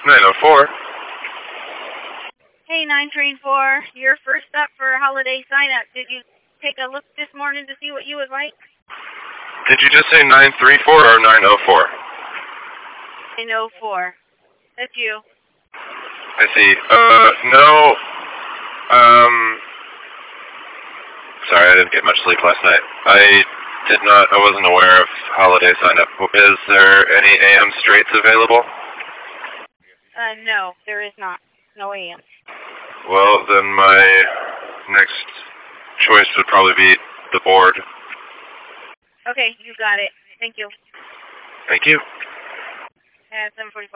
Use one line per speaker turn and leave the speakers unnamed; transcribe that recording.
904.
Hey, 934, you're first up for holiday sign-up. Did you take a look this morning to see what you would like?
Did you just say 934 or 904?
904. That's you.
I see. No. Sorry, I didn't get much sleep last night. I wasn't aware of holiday sign-up. Is there any AM straights available?
No, there is not. No AM.
Well, then my next choice would probably be the board.
Okay, you got it. Thank you.
Thank you.
At 7:45.